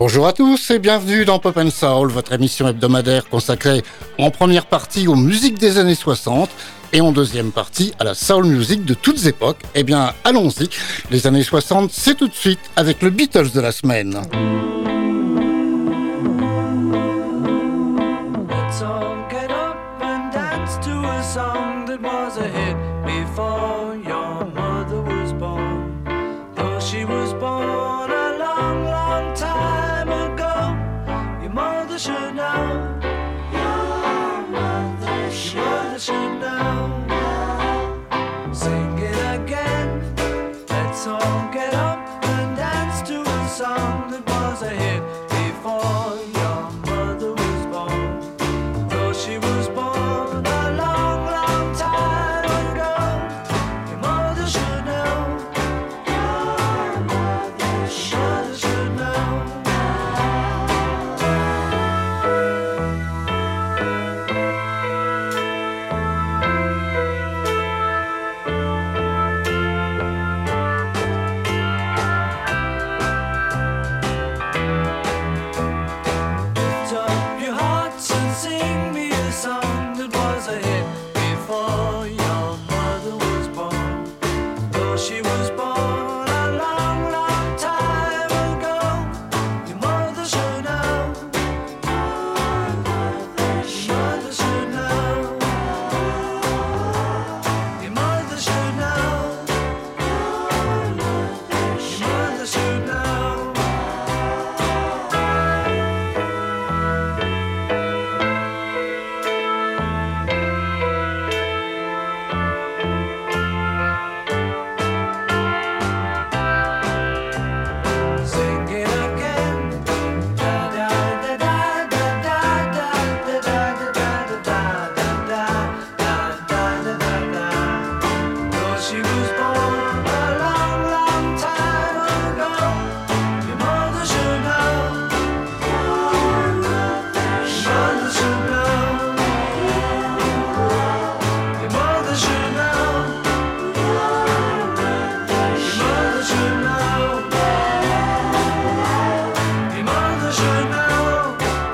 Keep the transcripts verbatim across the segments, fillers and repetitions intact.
Bonjour à tous et bienvenue dans Pop and Soul, votre émission hebdomadaire consacrée en première partie aux musiques des années soixante et en deuxième partie à la soul music de toutes époques. Eh bien, allons-y. Les années soixante, c'est tout de suite avec le Beatles de la semaine. Let's all get up and dance to a song that was a hit before your mother was born. Though she was born a long, long time ago, your mother should know. Your mother should, your mother should know. Sing it again. Let's all get up and dance to a song that was a hit before your mother was born. Though she was born a long, long time ago, your mother should know. Your mother should, your mother should know. Lift up your hearts and sing me a song that was a hit before your mother was born. Though she was born a long, long time ago, your mother should know. Your mother should know. Your mother should know. Your mother should know. Sing it again. Da da da da da da da da da da da da da da da da. Though she was born a long, long time ago, your mother should know. Your mother should know. Your mother should know. Your mother should know. Your mother should know.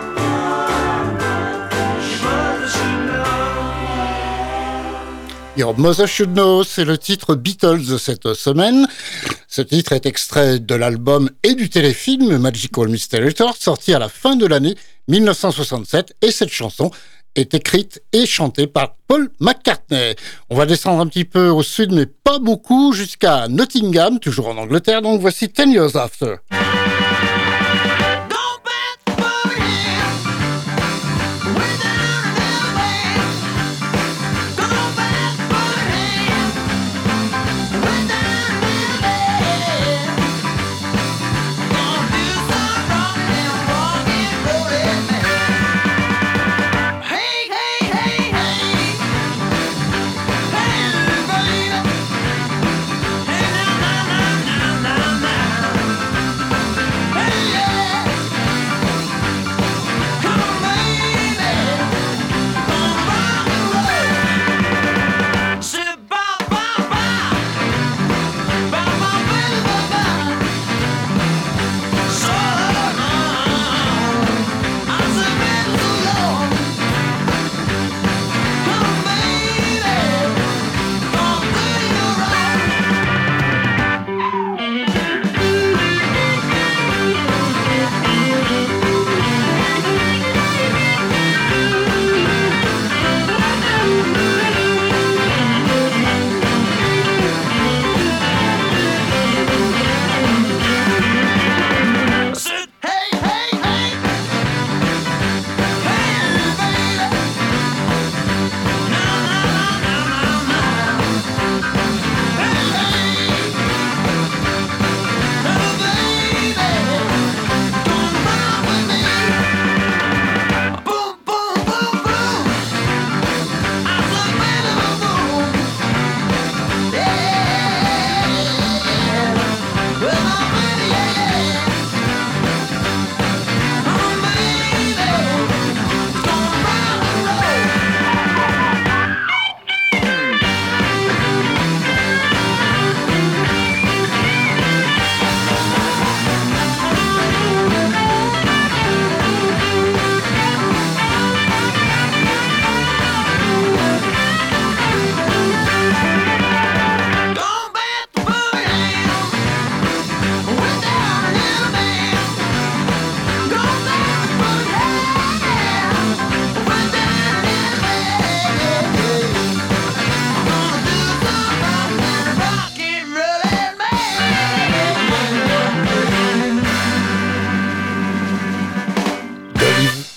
Your mother should know. Your Mother Should Know, c'est le titre Beatles de cette semaine. Ce titre est extrait de l'album et du téléfilm Magical Mystery Tour, sorti à la fin de l'année dix-neuf cent soixante-sept, et cette chanson est écrite et chantée par Paul McCartney. On va descendre un petit peu au sud, mais pas beaucoup, jusqu'à Nottingham, toujours en Angleterre, donc voici Ten Years After. Go back for him without delay. Go back for him without delay. Gonna do some wrong and wrong and for it, man. Hey, hey, hey, hey. Hey, baby. Hey, now, now, now, now, now, now.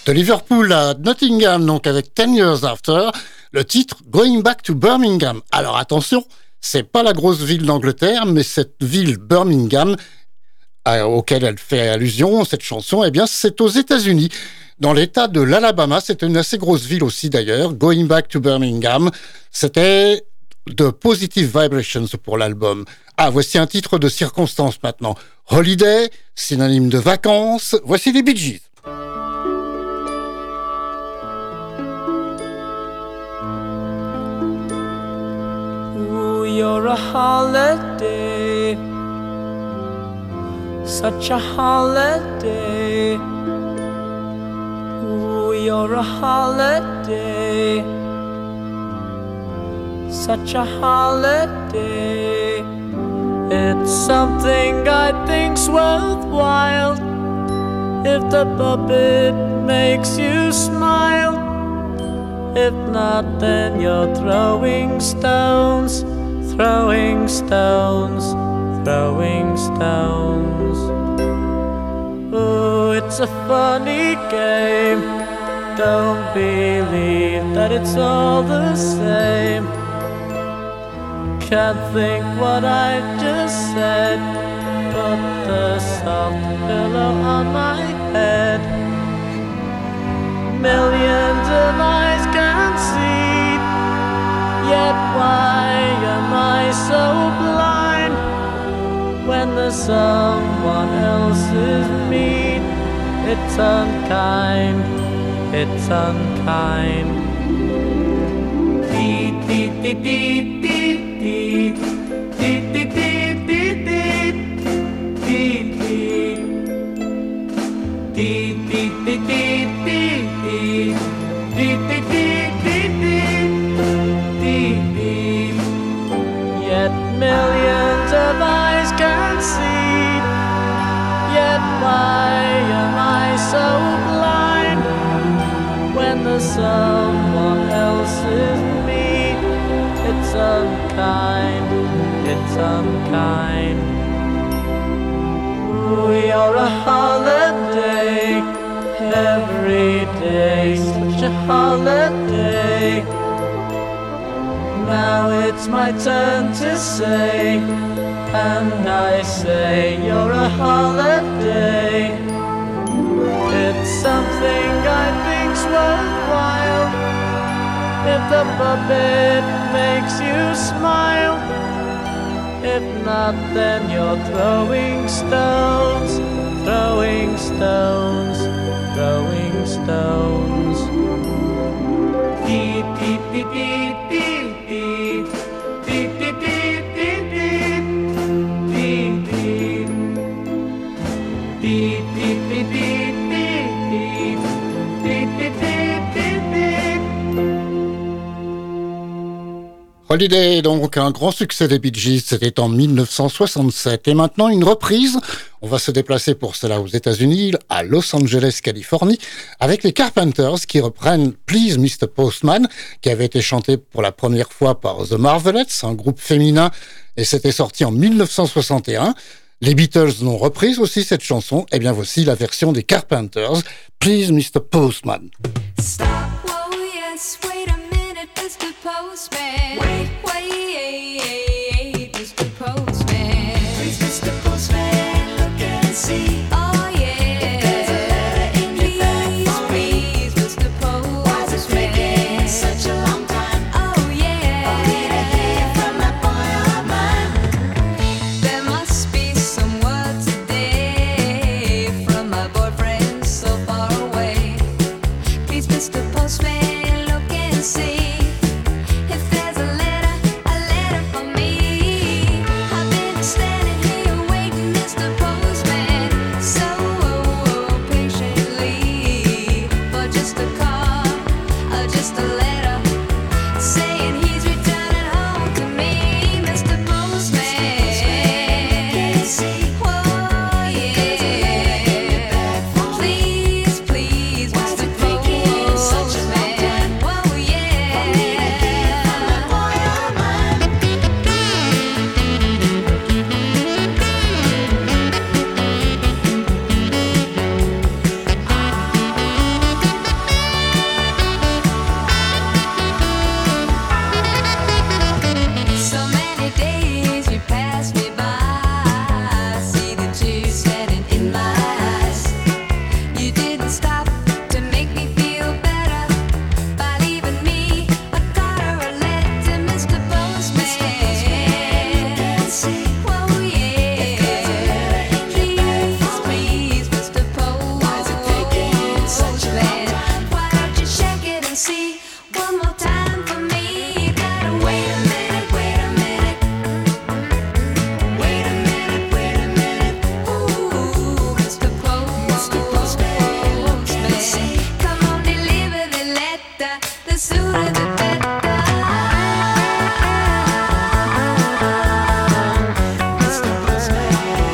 De Liverpool à Nottingham, donc avec Ten Years After, le titre Going Back to Birmingham. Alors attention, c'est pas la grosse ville d'Angleterre, mais cette ville Birmingham, à, auquel elle fait allusion, cette chanson, eh bien c'est aux États-Unis. Dans l'état de l'Alabama, c'est une assez grosse ville aussi d'ailleurs, Going Back to Birmingham. C'était de Positive Vibrations pour l'album. Ah, voici un titre de circonstance maintenant. Holiday, synonyme de vacances, voici les Bee Gees. You're a holiday, such a holiday. Ooh, you're a holiday, such a holiday. It's something I think's worthwhile if the puppet makes you smile. If not, then you're throwing stones. Throwing stones, throwing stones. Ooh, it's a funny game. Don't believe that it's all the same. Can't think what I just said. Put the soft pillow on my head. Millions of eyes can see. Yet why am I so blind when there's someone else's mean? It's unkind, it's unkind. Dee dee dee dee dee dee dee dee dee dee dee dee dee dee dee dee. Yet millions of eyes can see. Yet why am I so blind when there's someone else's me? It's unkind, it's unkind. We are a holiday, every day such a holiday. Now it's my turn to say, and I say you're a holiday. It's something I think's worthwhile if the puppet makes you smile. If not, then you're throwing stones, throwing stones, throwing stones. Dee dee dee dee dee. Holiday, donc un grand succès des Bee Gees, c'était en dix-neuf cent soixante-sept. Et maintenant une reprise, on va se déplacer pour cela aux États-Unis, à Los Angeles, Californie, avec les Carpenters qui reprennent Please mister Postman, qui avait été chanté pour la première fois par The Marvelettes, un groupe féminin, et c'était sorti en dix-neuf cent soixante et un. Les Beatles l'ont reprise aussi cette chanson, et bien voici la version des Carpenters, Please mister Postman. Stop, whoa, yes, wait a minute, mister Postman. Wait, wait, mister Postman. Please, mister Postman, look and see. Oh, yeah. If there's a letter in your bag for me, please, mister Postman. Why's it taking such a long time? Oh, yeah. Only to hear from that boy of mine. There must be some word today from my boyfriend so far away. Please, mister Postman, look and see. Yeah. sooner the better. Mister Postman.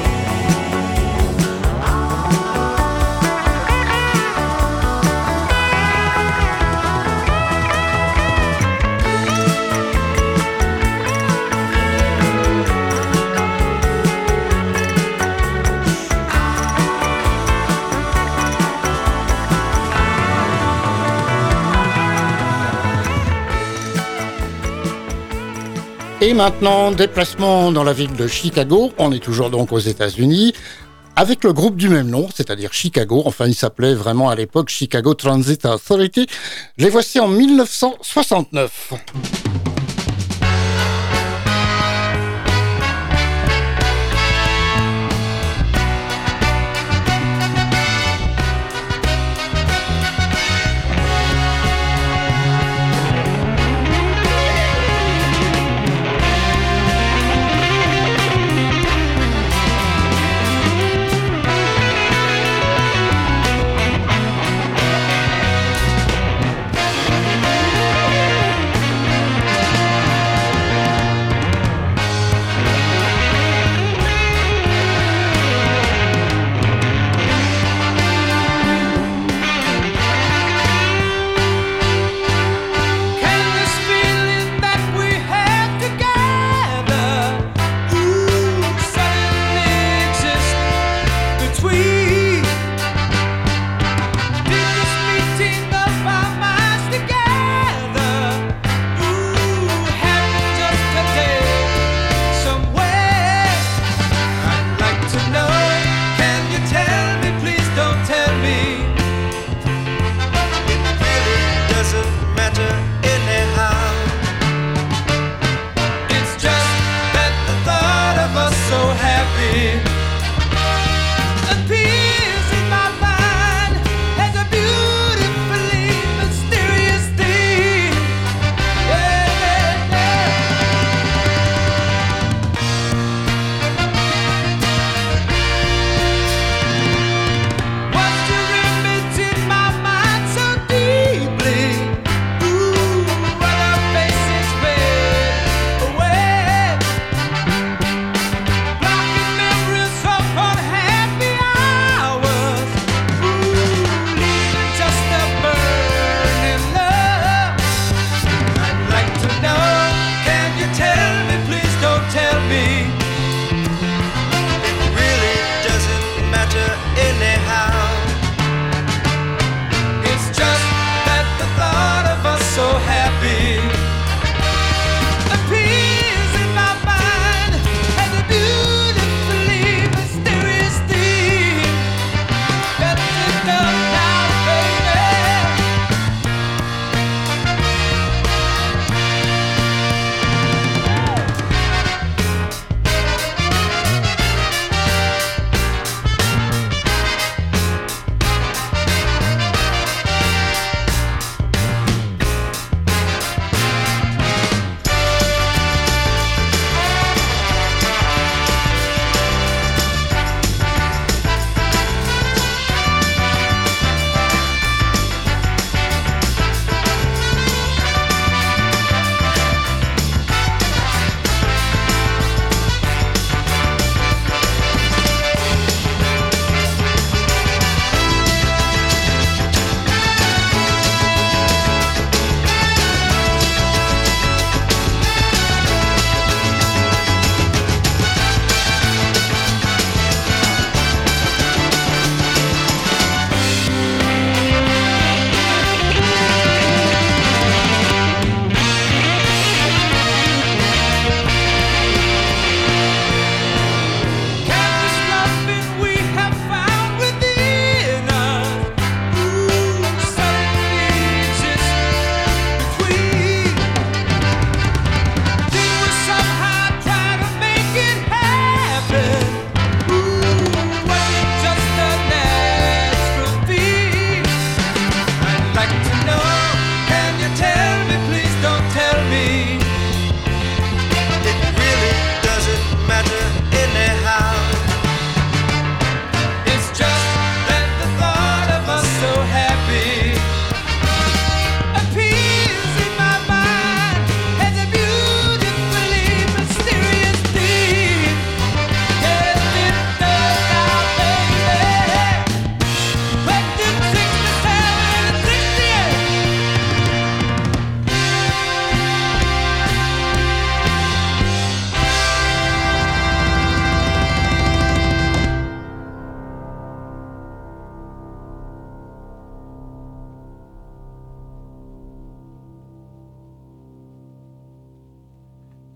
Et maintenant, déplacement dans la ville de Chicago. On est toujours donc aux États-Unis avec le groupe du même nom, c'est-à-dire Chicago. Enfin, il s'appelait vraiment à l'époque Chicago Transit Authority. Les voici en dix-neuf cent soixante-neuf.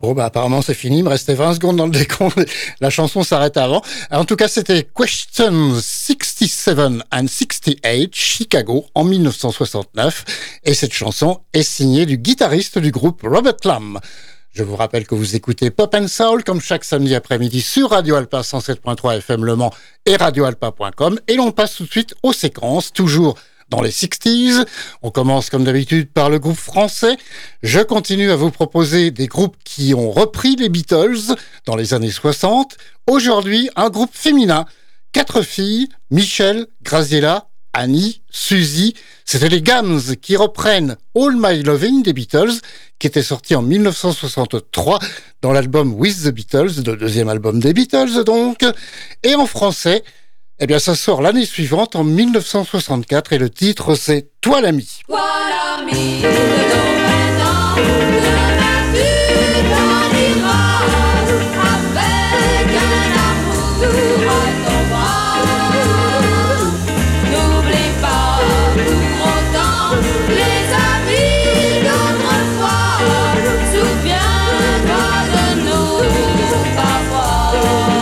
Bon, bah, apparemment, c'est fini. Il me restait vingt secondes dans le décompte. La chanson s'arrête avant. En tout cas, c'était Question sixty-seven and sixty-eight, Chicago, en mille neuf cent soixante-neuf. Et cette chanson est signée du guitariste du groupe Robert Lamm. Je vous rappelle que vous écoutez Pop and Soul comme chaque samedi après-midi sur Radio Alpa cent sept point trois F M Le Mans et radio alpa point com. Et l'on passe tout de suite aux séquences, toujours dans les sixties. On commence comme d'habitude par le groupe français. Je continue à vous proposer des groupes qui ont repris les Beatles dans les années soixante. Aujourd'hui, un groupe féminin. Quatre filles, Michelle, Graziella, Annie, Suzy. C'était les Gams qui reprennent All My Loving des Beatles, qui était sorti en mille neuf cent soixante-trois dans l'album With the Beatles, le deuxième album des Beatles donc. Et en français, eh bien, ça sort l'année suivante, en mille neuf cent soixante-quatre, et le titre, c'est « Toi l'ami ». Toi l'ami de nos vingt ans, demain tu t'en iras avec un amour à ton bras. N'oublie pas pour autant les amis d'autrefois. Souviens-toi de nous parfois.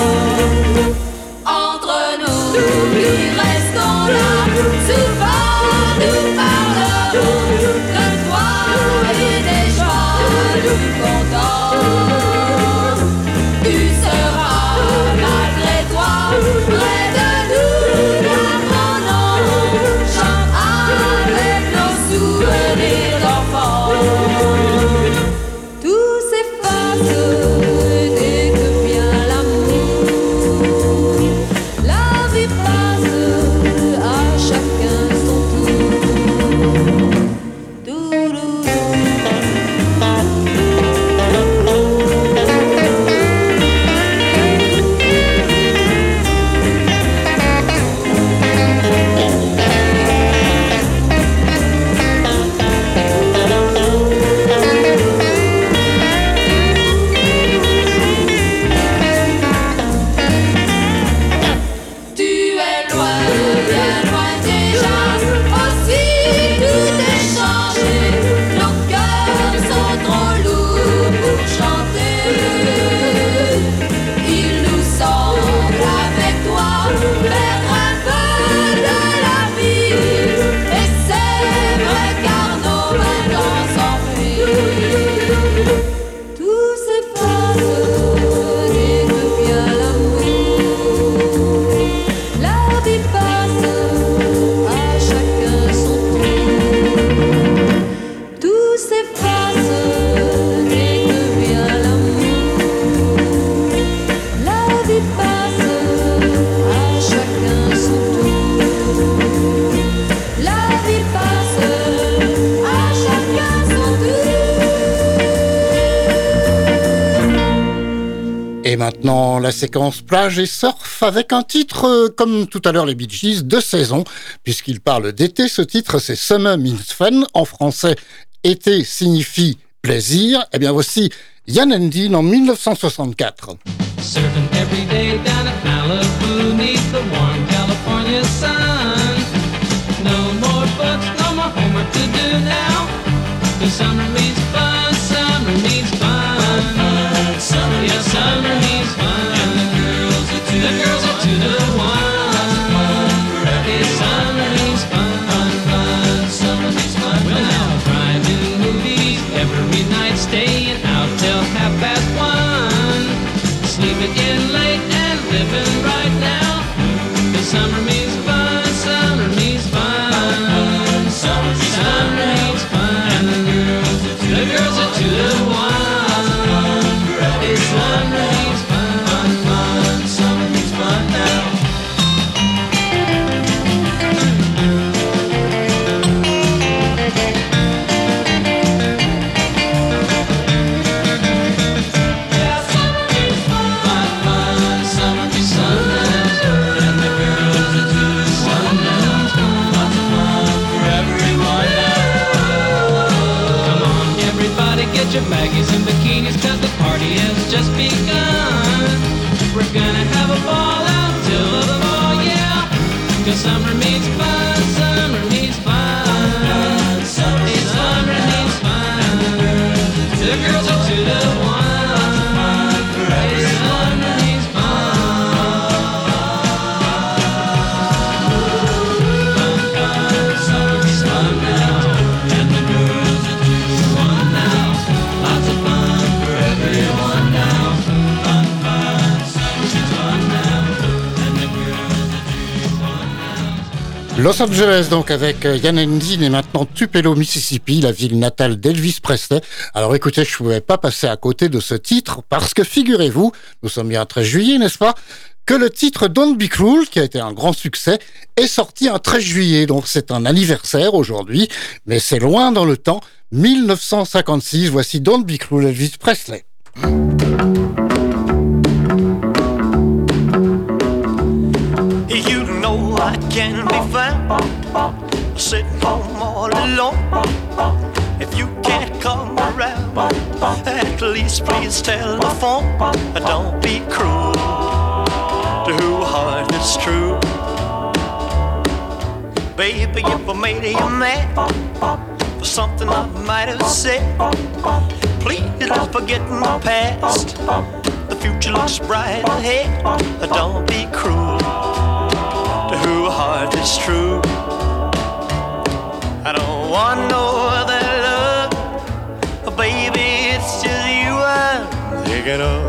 Entre nous, nous restons là, souvent nous parlerons de toi et des joies du content. Tu seras malgré toi près de nous, apprenons, chante avec nos souvenirs d'enfants. Tout s'efface dès que vient l'amour. La vie passe, à chacun son tour. Doudou. Tu es loin, bien loin déjà, aussi tout est changé. Nos cœurs sont trop lourds pour chanter. Il nous semble avec toi faire un peu de la vie. Et c'est vrai car nos vingt ans s'enfuient. Tout s'efface dès que vient l'amour. La vie passe, à chacun son tour. Tout s'efface dès que vient l'amour. La vie passe, à chacun son tour. La vie passe, à chacun son tour. Et maintenant, la séquence plage et surf avec un titre, euh, comme tout à l'heure les Bee Gees, de saison, puisqu'il parle d'été. Ce titre, c'est Summer Means Fun. En français, été signifie plaisir. Eh bien, voici Ian and Dean en mille neuf cent soixante-quatre. Surfing every day down at Malibu, neath the warm California sun. No more books, no more homework to do now. The summer means fun, summer means fun. Yeah, summer means fun. And the girls are to the girls are to the one. Yeah, summer means fun, fun. Summer means fun. Well, now driving movies every night, staying out till half past one. Sleeping in late and living right now. The summer means fun, summer means fun. Summer means fun. And the girls are to the girls are to the one. It's summer means fun, fun, fun. Summer means fun now. Yeah, summer means fun, fun, fun. Summer means sun now. And the girls are to the sun now. Lots of fun for everyone now. Come on, everybody, get your baggies and bikinis, 'cause the party has just begun. We're gonna have a ball out till the fall, yeah. 'Cause summer means fun, summer means fun. Summer, summer means fun. The girls are to the one. Los Angeles, donc, avec Ian Endine et maintenant Tupelo, Mississippi, la ville natale d'Elvis Presley. Alors écoutez, je ne pouvais pas passer à côté de ce titre parce que figurez-vous, nous sommes bien un treize juillet, n'est-ce pas, que le titre Don't Be Cruel, qui a été un grand succès, est sorti un treize juillet. Donc c'est un anniversaire aujourd'hui, mais c'est loin dans le temps. dix-neuf cent cinquante-six, voici Don't Be Cruel, Elvis Presley. You know I can be found sitting home all alone. If you can't come around, at least please tell the phone. Don't be cruel to who heart is true. Baby, if I made you mad for something I might have said, please don't forget my past. The future looks bright ahead. Don't be cruel to who heart is true. I don't want no other love, baby, it's just you I'm thinking of.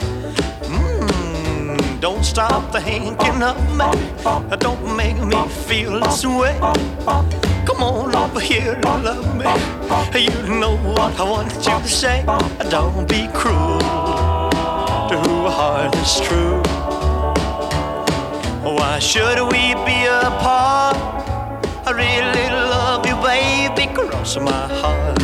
Mm, don't stop thinking of me, don't make me feel this way. Come on over here and love me, you know what I want you to say. Don't be cruel to who heart is true. Why should we be apart? I really love you, baby, cross my heart.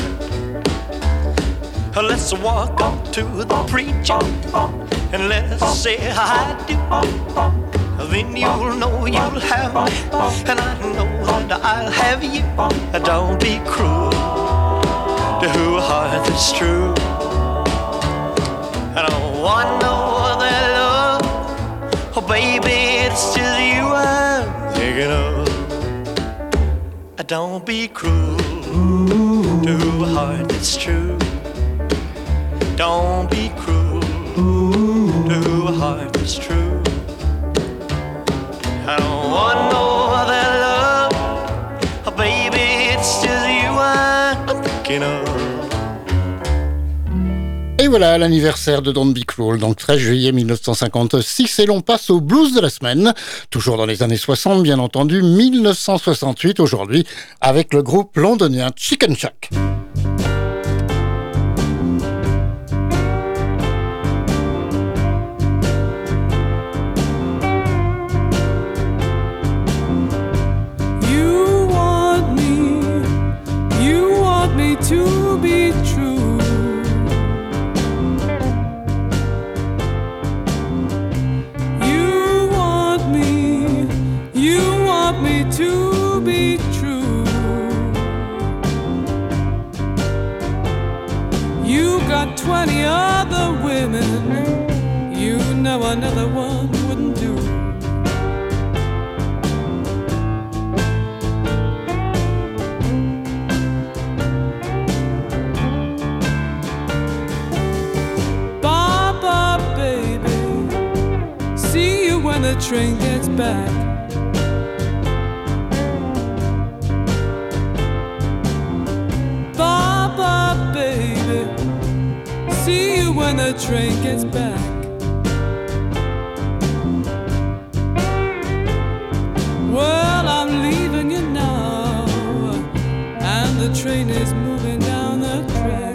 Let's walk up to the preacher and let's say I do. Then you'll know you'll have me, and I know that I'll have you. Don't be cruel to who heart is true. I don't want no other love, oh baby, it's just you I'm thinking of. Don't be cruel to who heart is true. Don't be cruel to who heart is true. I don't want no other love, oh baby, it's just you I'm thinking of. Et voilà l'anniversaire de Don't Be Cruel, donc treize juillet dix-neuf cent cinquante-six, et l'on passe au blues de la semaine, toujours dans les années soixante bien entendu, dix-neuf cent soixante-huit aujourd'hui, avec le groupe londonien Chicken Shack. You want me, you want me to be true. Me to be true. You got twenty other women, you know another one wouldn't do. Baba, baby, see you when the train gets back. Baby, see you when the train gets back. Well, I'm leaving you now, and the train is moving down the track.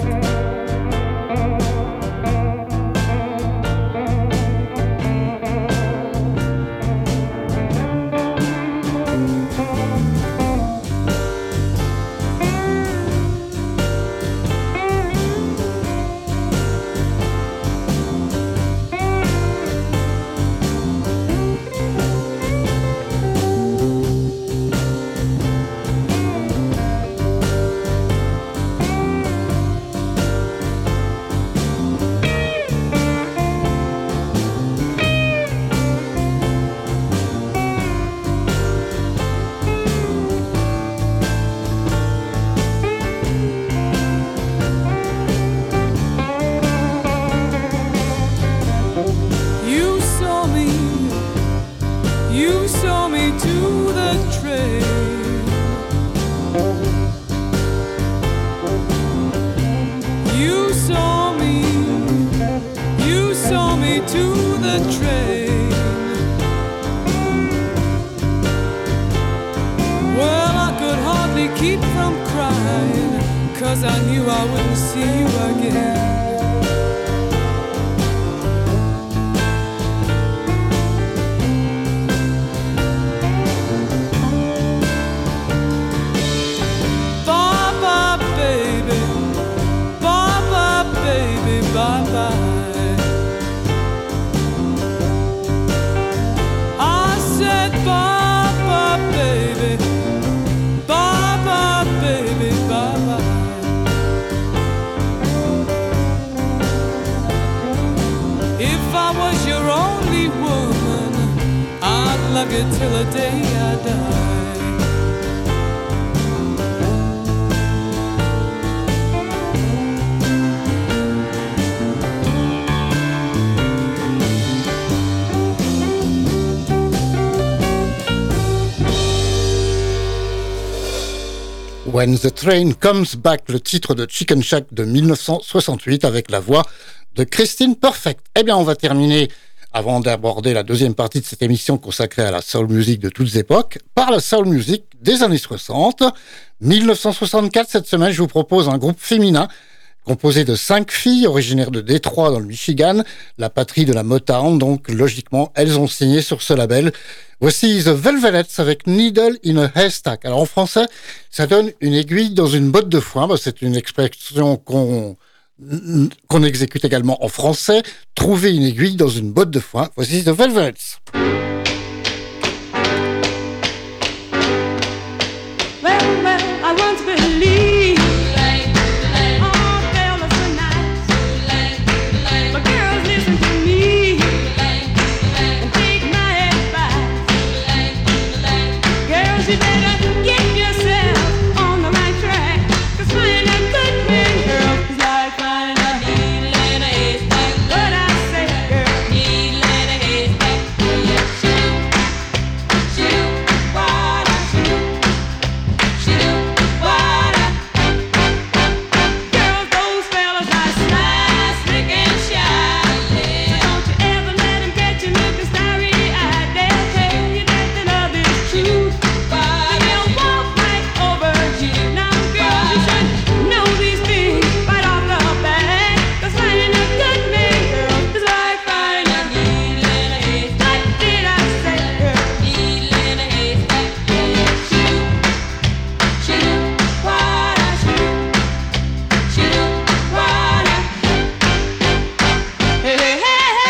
To the train. because I knew I wouldn't see you again. Bye-bye, baby. Bye-bye, baby. Bye-bye. I said bye-bye, baby. Bye-bye, baby. Bye-bye. If I was your only woman, I'd love you till the day I die. When the Train Comes Back, le titre de Chicken Shack de dix-neuf cent soixante-huit avec la voix de Christine Perfect. Eh bien, on va terminer, avant d'aborder la deuxième partie de cette émission consacrée à la soul music de toutes époques, par la soul music des années soixante. dix-neuf cent soixante-quatre, cette semaine, je vous propose un groupe féminin composé de cinq filles originaires de Détroit dans le Michigan, la patrie de la Motown, donc logiquement, elles ont signé sur ce label. Voici The Velvelettes avec Needle in a Haystack. Alors en français, ça donne une aiguille dans une botte de foin. Ben, c'est une expression qu'on, qu'on exécute également en français. Trouver une aiguille dans une botte de foin. Voici The Velvelettes. Well, well, I once believed all fellas were nice, but girls listen to me and take my advice. Girls, you better get yourself on the right track, 'cause finding a good man, girl, is like finding a needle in a haystack. What I say, girl, needle in a haystack. Shoot, shoot, what I shoot. Girls, those fellas are sly, slick and shy. So don't you ever let them get you looking starry-eyed. They'll tell you that the love is true, but they'll walk right over you. Now, girls, you should know these things right off the bat, 'cause finding a good man, girl, is like finding a needle in a haystack. What did I say, girl? Needle in a haystack. Shoot, shoot, what I shoot. Shoot, what I. Hey, hey, hey,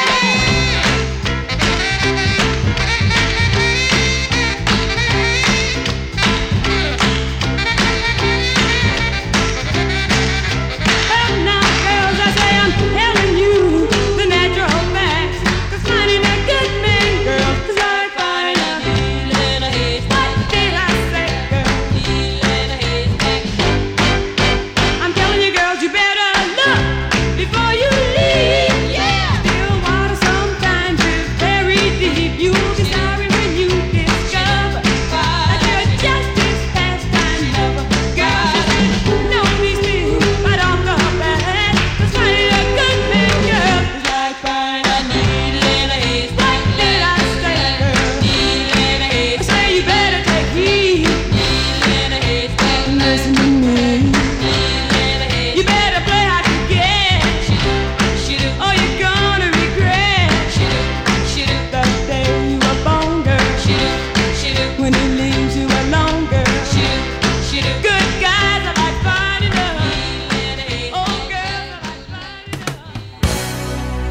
Well, now, girls, I say I'm telling you the natural facts, 'cause finding a good man, girl, is like finding a needle in a haystack. What did I say, girl? Needle in a haystack. I'm telling you, girls, you better look before you leave. Yeah. Still water sometimes is very deep. You'll be sorry when you discover that you're just this pastime lover. Girls, you should know these things right off the bat, 'cause finding a good man, girl, is like finding a needle in a haystack. What did I say, girl? Needle in a haystack. I say you better take heed. Needle in a haystack. Listen to me. You better play hard to get, or you're gonna regret the day you were born, girl. When he leaves you alone, girl. Good guys are like finding love. Oh, girls are like finding love.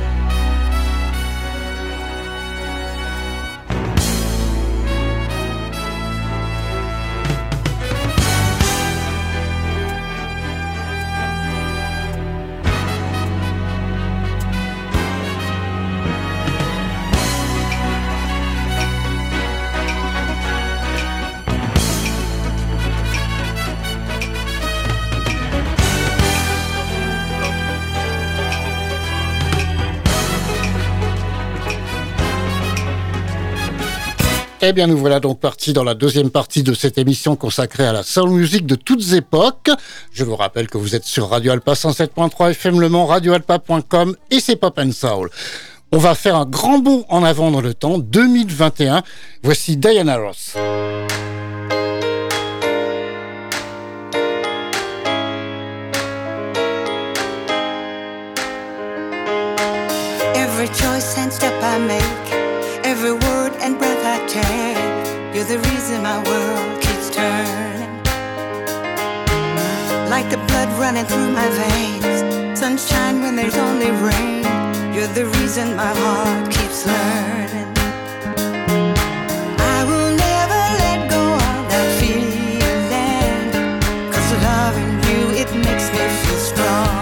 Eh bien, nous voilà donc partis dans la deuxième partie de cette émission consacrée à la soul music de toutes époques. Je vous rappelle que vous êtes sur Radio Alpa cent sept point trois F M Le Mans, radio alpa point com et c'est Pop and Soul. On va faire un grand bond en avant dans le temps, deux mille vingt et un. Voici Diana Ross. Every choice and step I make, every word and breath I take, you're the reason my world keeps turning. Like the blood running through my veins, sunshine when there's only rain, you're the reason my heart keeps learning. I will never let go of that feeling, 'cause loving you, it makes me feel strong.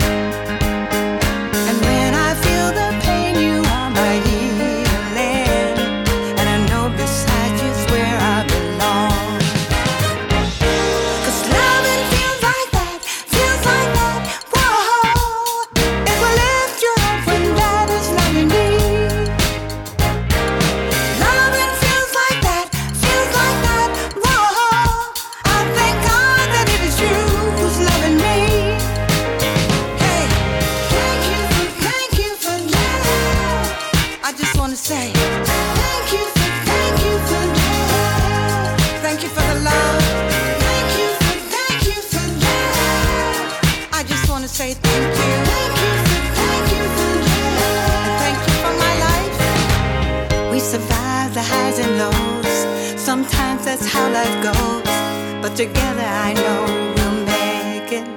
And when I feel the pain, you are my healing, and I know beside you's where I belong. 'Cause loving feels like that, feels like that, whoa. It will lift you up when that is loving me. Loving feels like that, feels like that, whoa. I thank God that it is you who's loving me. Hey, thank you for, thank you for love. I just wanna say thank you for, thank you for love. Thank you for the love. Thank you for, thank you for love. I just wanna say thank you. Thank you for, thank you for love. And thank you for my life. We survive the highs and lows. Sometimes that's how life goes. But together I know we'll make it.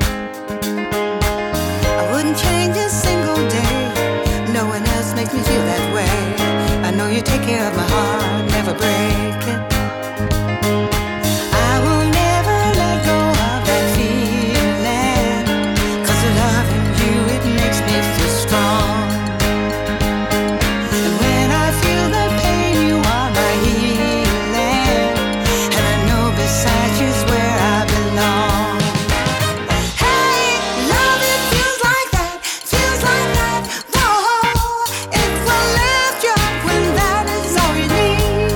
I wouldn't change a single day. No one else makes me feel that way. I know you take care of my heart, never break it. I will never let go of that feeling, 'cause loving you, it makes me feel strong. And when I feel the pain, you are my healing, and I know beside you's where I belong. Hey, love, it feels like that, feels like that, whoa. It will lift you up when that is all you need.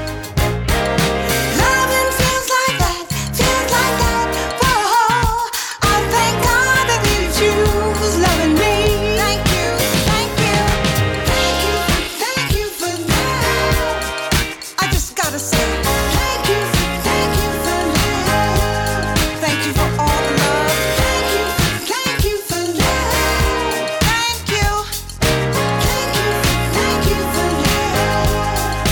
Loving feels like that, feels like that, whoa. I thank God that it's you who's loving me. Thank you, thank you, thank you, thank you for love. I just gotta say thank you, thank you for love. Thank you for all the love. Thank you, thank you for love. Thank you, thank you, thank you for love.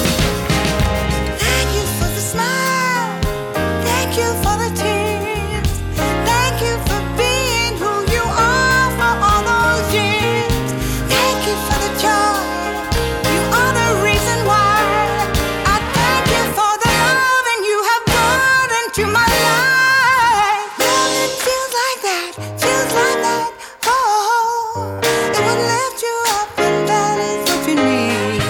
Thank you for the smile. Thank you for the tears. Thank you for being who you are for all those years. Thank you for the joy. You are the reason why. I thank you for the love and you have brought into my life. Love, it feels like that, feels like that, oh. It would lift you up and that is what you need.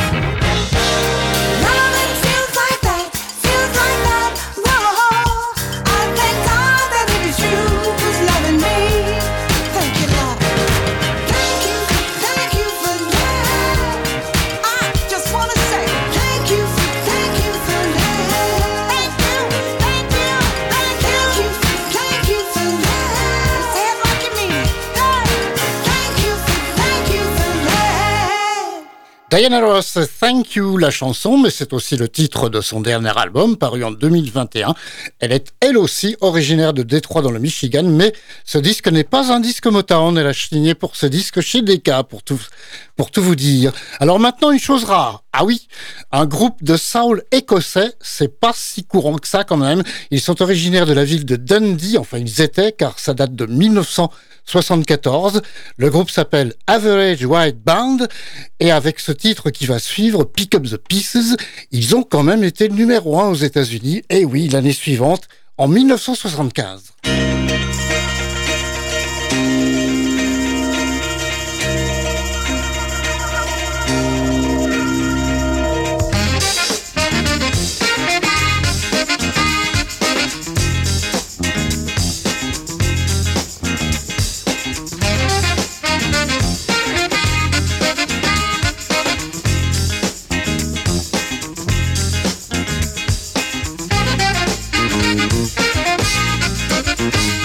Love, it feels like that, feels like that, whoa. I thank God that it is you who's loving me. Thank you, Lord. Thank you, thank you for love. I just wanna say thank you, thank you for love. Thank you, thank you, thank you, thank you for love. Say it like you mean it. Hey, thank you, thank you for love. Diana Ross, Thank You, la chanson, mais c'est aussi le titre de son dernier album, paru en deux mille vingt et un. Elle est elle aussi originaire de Détroit dans le Michigan, mais ce disque n'est pas un disque Motown. Elle a signé pour ce disque chez Decca, pour tout, pour tout vous dire. Alors maintenant, une chose rare. Ah oui, un groupe de soul écossais, c'est pas si courant que ça quand même. Ils sont originaires de la ville de Dundee, enfin ils étaient, car ça date de mille neuf cent soixante-quatorze. Le groupe s'appelle Average White Band, et avec ce titre qui va suivre, Pick Up the Pieces, ils ont quand même été numéro un aux États-Unis, et oui, l'année suivante, en mille neuf cent soixante-quinze. Thank you.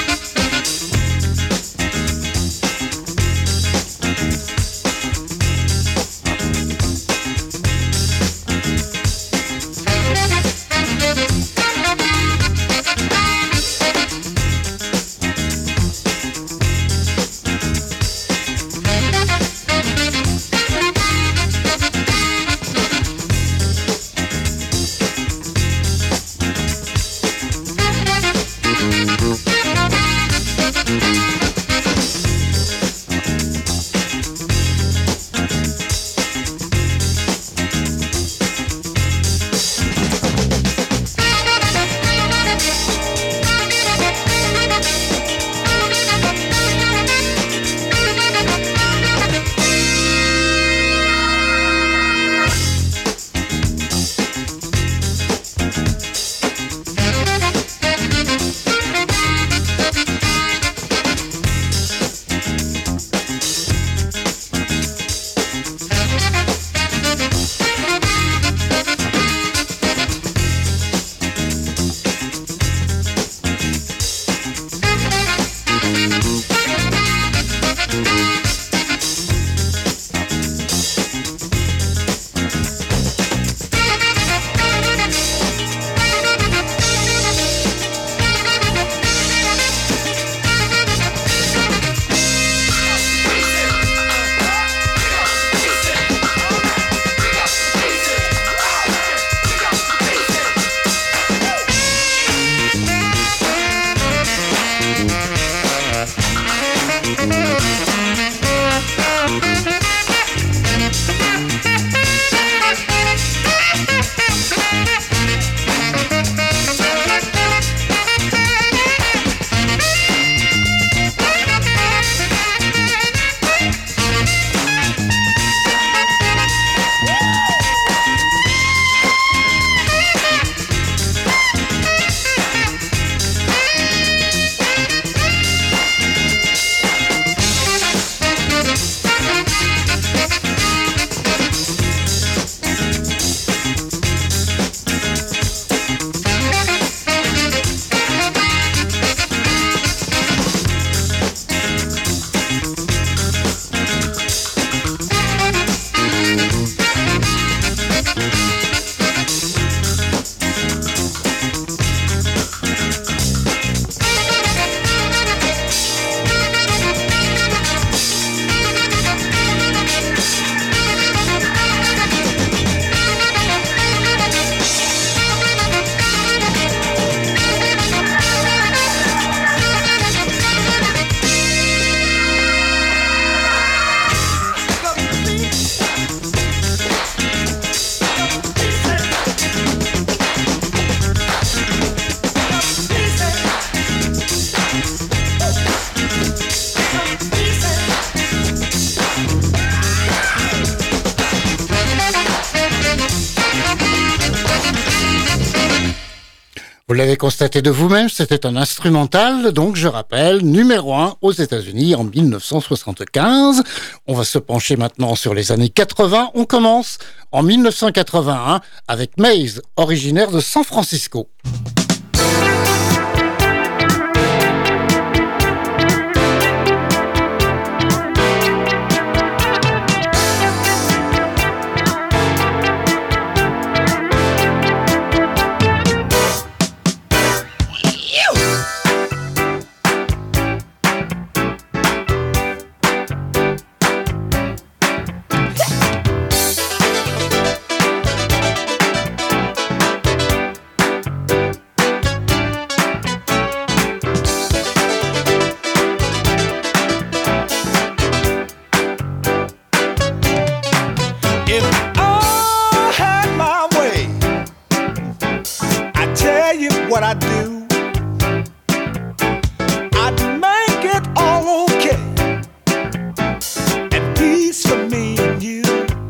Vous l'avez constaté de vous-même, c'était un instrumental, donc je rappelle, numéro un aux États-Unis en mille neuf cent soixante-quinze. On va se pencher maintenant sur les années quatre-vingts. On commence en mille neuf cent quatre-vingt-un avec Maze, originaire de San Francisco. What I do, I'd make it all okay, and peace for me and you.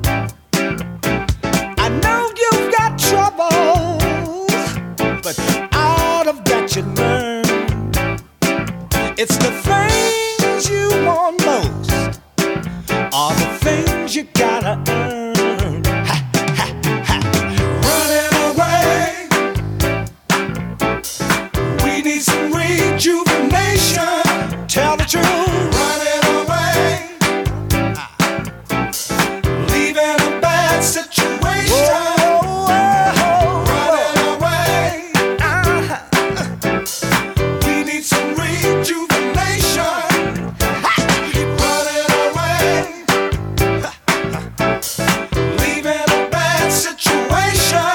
I know you've got troubles, but out of that you learn. It's the things you want most, are the things you gotta earn. Ha, ha, ha. Running away. We need some rejuvenation. Tell the truth. Running away. Leaving a bad situation. Running away. We need some rejuvenation. Running away. Leaving a bad situation.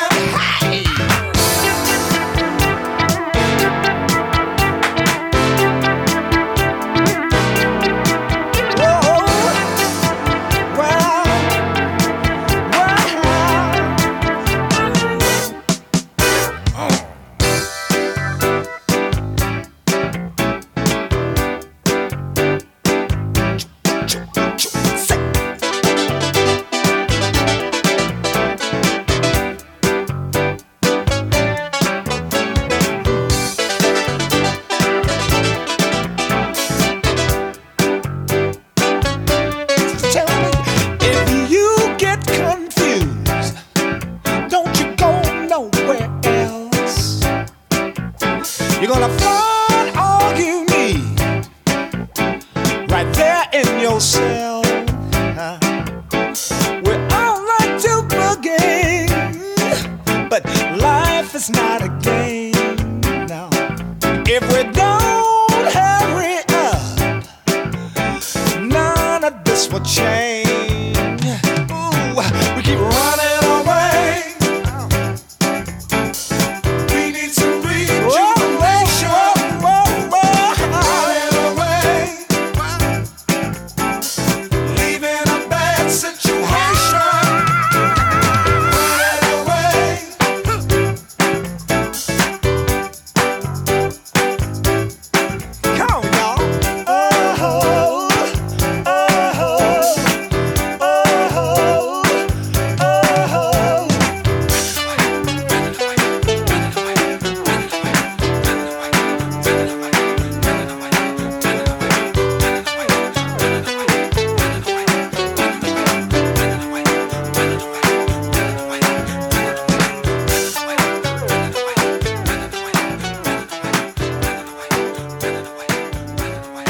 You're gonna find all you need right there in yourself. We all like to boogie, but life is not a game. No, if we don't hurry up, none of this will change. Ooh, we keep running away. We need some rejuvenation. Running away.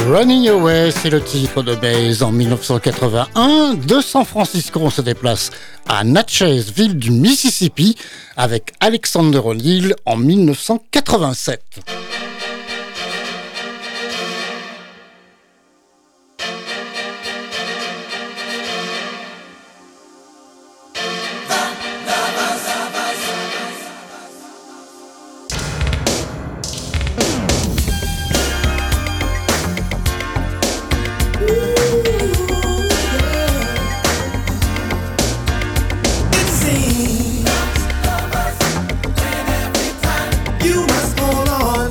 Running Away, c'est le titre de Baze en mille neuf cent quatre-vingt-un. De San Francisco, on se déplace à Natchez, ville du Mississippi, avec Alexander O'Neal en mille neuf cent quatre-vingt-sept. You must hold on.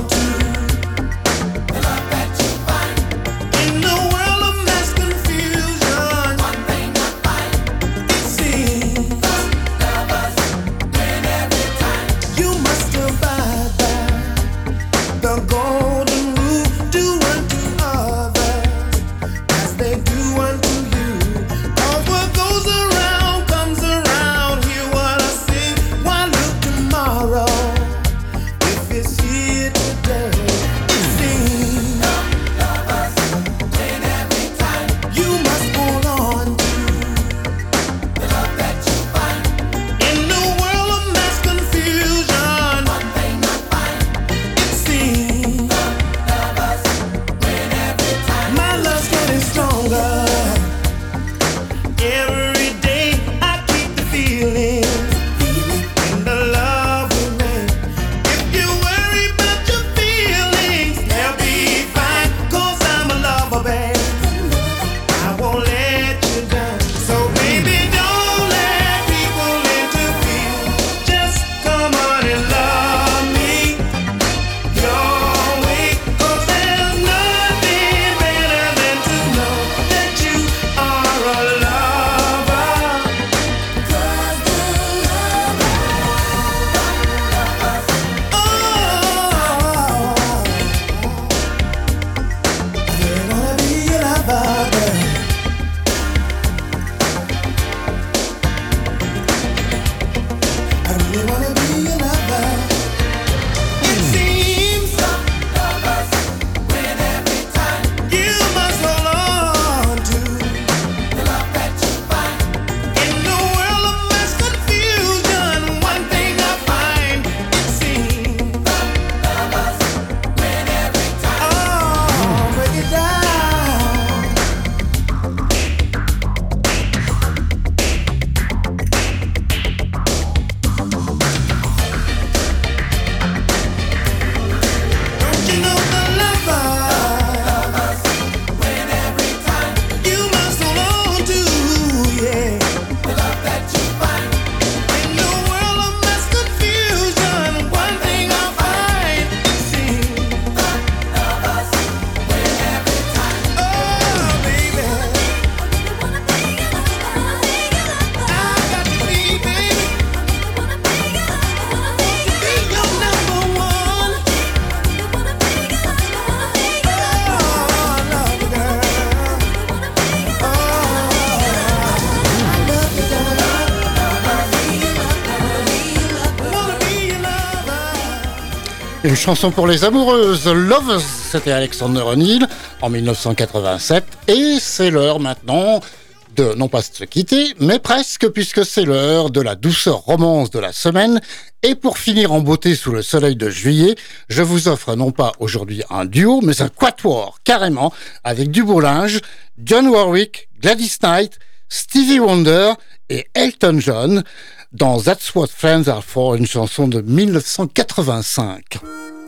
Une chanson pour les amoureuses, Lovers, c'était Alexander O'Neal en mille neuf cent quatre-vingt-sept. Et c'est l'heure maintenant de, non pas de se quitter, mais presque, puisque c'est l'heure de la douceur romance de la semaine. Et pour finir en beauté sous le soleil de juillet, je vous offre non pas aujourd'hui un duo, mais un quatuor, carrément, avec du beau linge, John Warwick, Gladys Knight, Stevie Wonder et Elton John, dans That's What Friends Are For, une chanson de mille neuf cent quatre-vingt-cinq.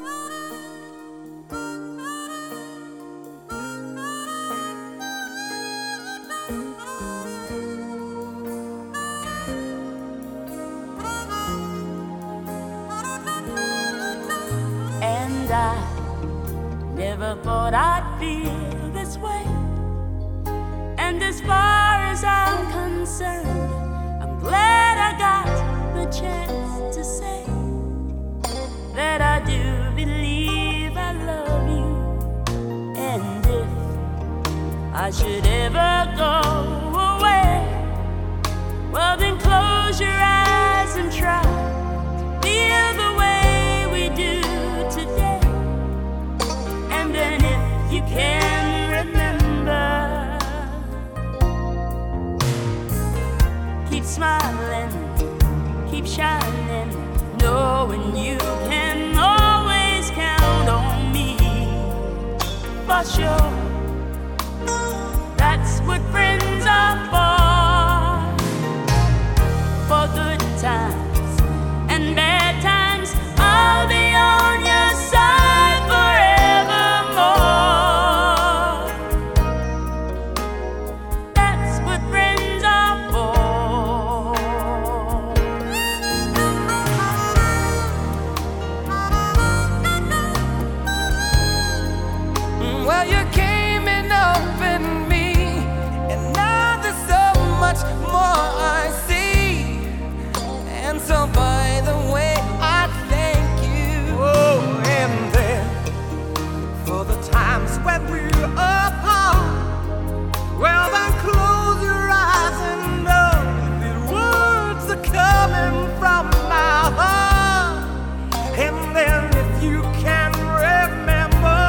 And I never thought I'd feel this way. And as far as I'm concerned, I'm glad I got the chance to say that I do believe I love you. And if I should ever go away, well then close your eyes and try to feel the way we do today. And then if you can smiling, keep shining, knowing you can always count on me. For sure, that's what friends are for. For good times and bad times, I'll be on your side forevermore. That's what friends are for. Well, you came in open me, and now there's so much more I see. And so, by the way, I thank you. Oh, and then for the times when we're apart, well, then close your eyes and know the words are coming from my heart. And then if you can remember,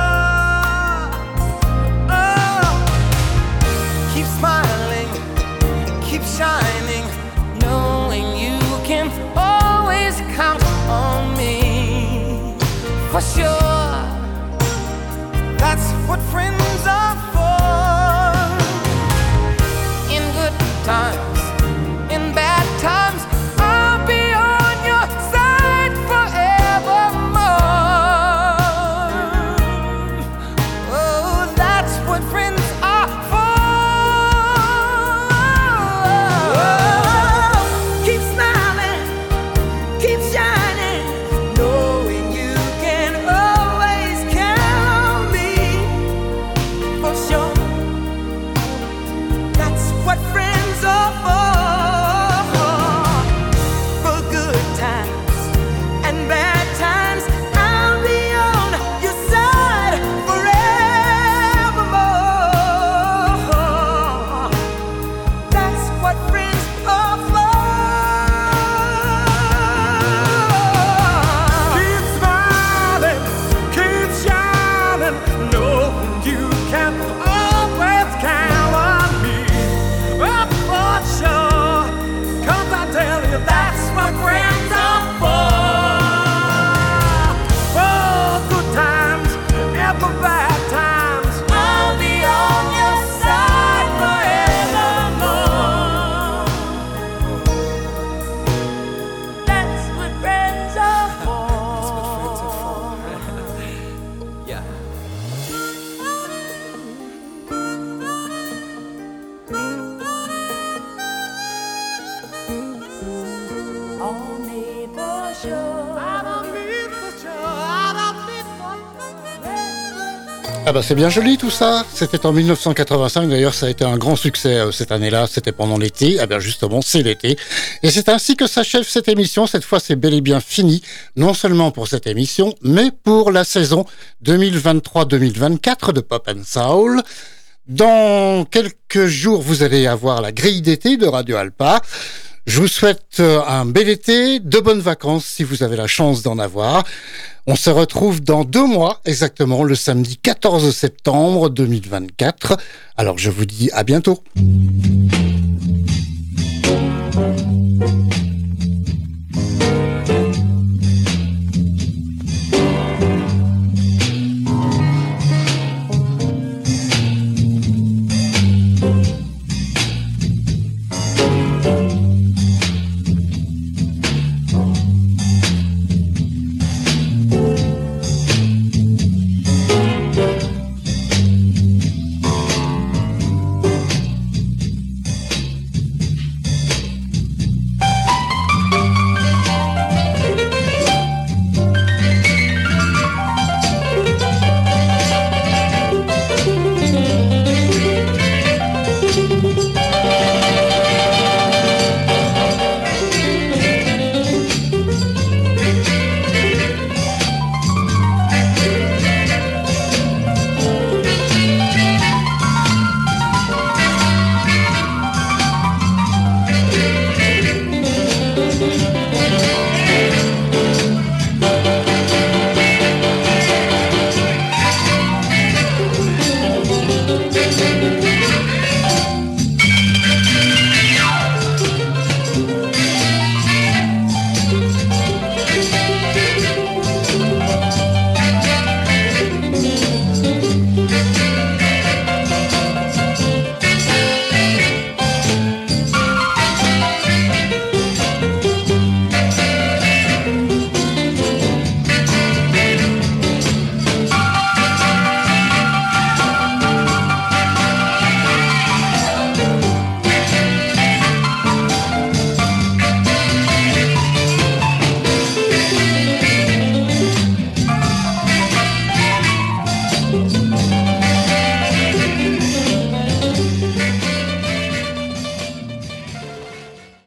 oh, keep smiling, keep shining, knowing you can always count on me. For sure, that's what friends are for. In good times, in bad times, I'll be on your side forevermore. Oh, that's what friends are for. Keep smiling, keep shining, knowing you can always count on me. For sure, that's what friends are for. For good times and bad times, I'll be on your side forevermore. That's what friends are for. Keep smiling, keep shining, knowing you can always count on me. Oh, for sure, 'cause I tell you that's what friends are for. For good times and for bad times, I'll be on your side forevermore. That's what friends are for. Yeah. On me for sure. I don't need for sure, I don't need for sure. Ah bah c'est bien joli tout ça. C'était en dix-neuf cent quatre-vingt-cinq, d'ailleurs ça a été un grand succès euh, cette année-là, c'était pendant l'été. Ah bien justement c'est l'été. Et c'est ainsi que s'achève cette émission. Cette fois c'est bel et bien fini, non seulement pour cette émission, mais pour la saison deux mille vingt-trois deux mille vingt-quatre de Pop and Soul. Dans quelques jours vous allez avoir la grille d'été de Radio Alpa. Je vous souhaite euh, un bel été, de bonnes vacances si vous avez la chance d'en avoir. On se retrouve dans deux mois, exactement le samedi quatorze septembre deux mille vingt-quatre. Alors je vous dis à bientôt.